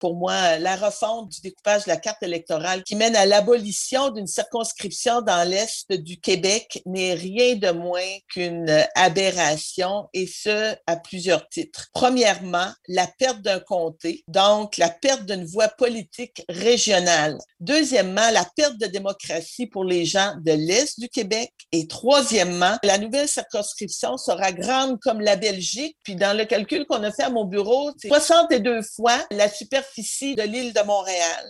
Pour moi, la refonte du découpage de la carte électorale qui mène à l'abolition d'une circonscription dans l'Est du Québec n'est rien de moins qu'une aberration, et ce, à plusieurs titres. Premièrement, la perte d'un comté, donc la perte d'une voie politique régionale. Deuxièmement, la perte de démocratie pour les gens de l'Est du Québec. Et troisièmement, la nouvelle circonscription sera grande comme la Belgique. Puis dans le calcul qu'on a fait à mon bureau, c'est 62 fois la superficie de l'île de Montréal.